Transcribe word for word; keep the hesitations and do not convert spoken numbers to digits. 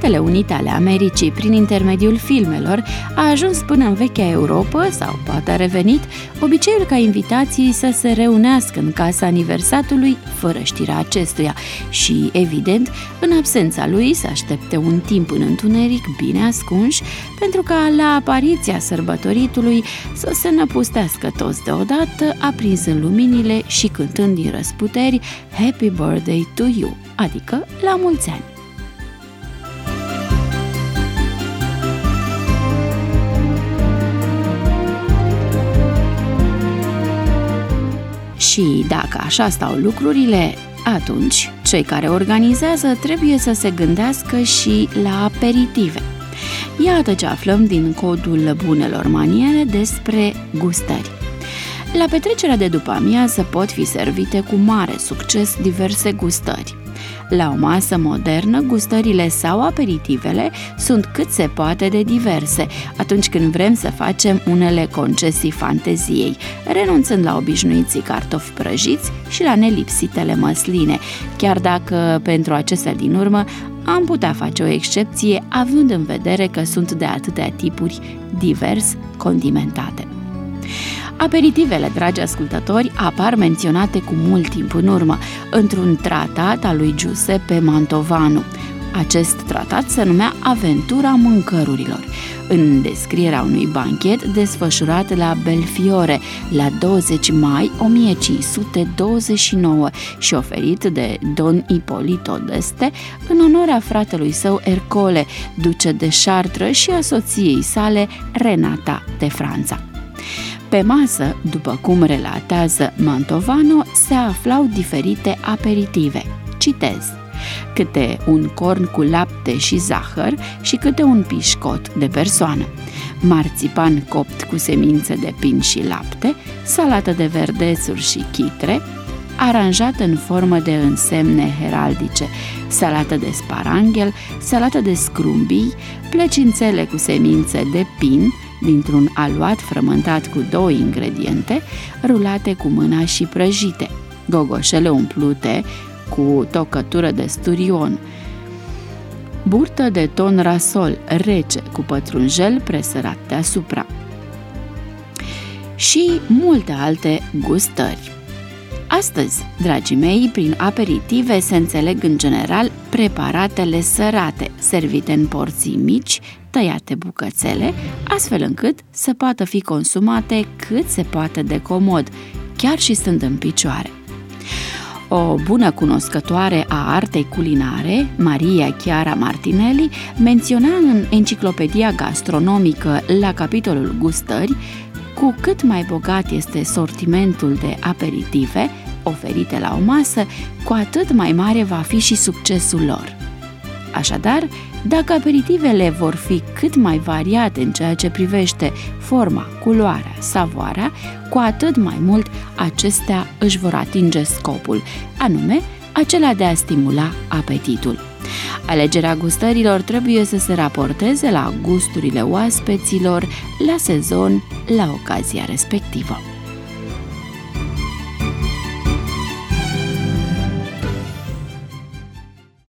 Statele Unite ale Americii, prin intermediul filmelor, a ajuns până în vechea Europă, sau poate a revenit, obiceiul ca invitații să se reunească în casa aniversatului fără știrea acestuia și, evident, în absența lui să aștepte un timp în întuneric bine ascunși, pentru ca la apariția sărbătoritului să se năpustească toți deodată, aprinzând luminile și cântând din răsputeri Happy Birthday to You, adică la mulți ani. Și dacă așa stau lucrurile, atunci cei care organizează trebuie să se gândească și la aperitive. Iată ce aflăm din codul bunelor maniere despre gustări. La petrecerea de după amiază pot fi servite cu mare succes diverse gustări. La o masă modernă, gustările sau aperitivele sunt cât se poate de diverse, atunci când vrem să facem unele concesii fanteziei, renunțând la obișnuiții cartofi prăjiți și la nelipsitele măsline, chiar dacă pentru acestea din urmă am putea face o excepție, având în vedere că sunt de atâtea tipuri divers condimentate. Aperitivele, dragi ascultători, apar menționate cu mult timp în urmă, într-un tratat al lui Giuseppe Mantovano. Acest tratat se numea Aventura mâncărurilor, în descrierea unui banchet desfășurat la Belfiore la douăzeci mai o mie cinci sute douăzeci și nouă și oferit de Don Ippolito d'Este în onoarea fratelui său Ercole, duce de Chartres, și a soției sale Renata de Franța. Pe masă, după cum relatează Mantovano, se aflau diferite aperitive. Citez: câte un corn cu lapte și zahăr și câte un pișcot de persoană, marțipan copt cu semințe de pin și lapte, salată de verdețuri și chitre, aranjată în formă de însemne heraldice, salată de sparanghel, salată de scrumbii, plecințele cu semințe de pin, dintr-un aluat frământat cu două ingrediente, rulate cu mâna și prăjite, gogoșele umplute cu tocătură de sturion, burtă de ton rasol rece cu pătrunjel presărat deasupra și multe alte gustări. Astăzi, dragii mei, prin aperitive se înțeleg în general preparatele sărate, servite în porții mici, tăiate bucățele, astfel încât să poată fi consumate cât se poate de comod, chiar și stând în picioare. O bună cunoscătoare a artei culinare, Maria Chiara Martinelli, menționa în Enciclopedia Gastronomică, la capitolul gustări, cu cât mai bogat este sortimentul de aperitive oferite la o masă, cu atât mai mare va fi și succesul lor. Așadar, dacă aperitivele vor fi cât mai variate în ceea ce privește forma, culoarea, savoarea, cu atât mai mult acestea își vor atinge scopul, anume acela de a stimula apetitul. Alegerea gustărilor trebuie să se raporteze la gusturile oaspeților, la sezon, la ocazia respectivă.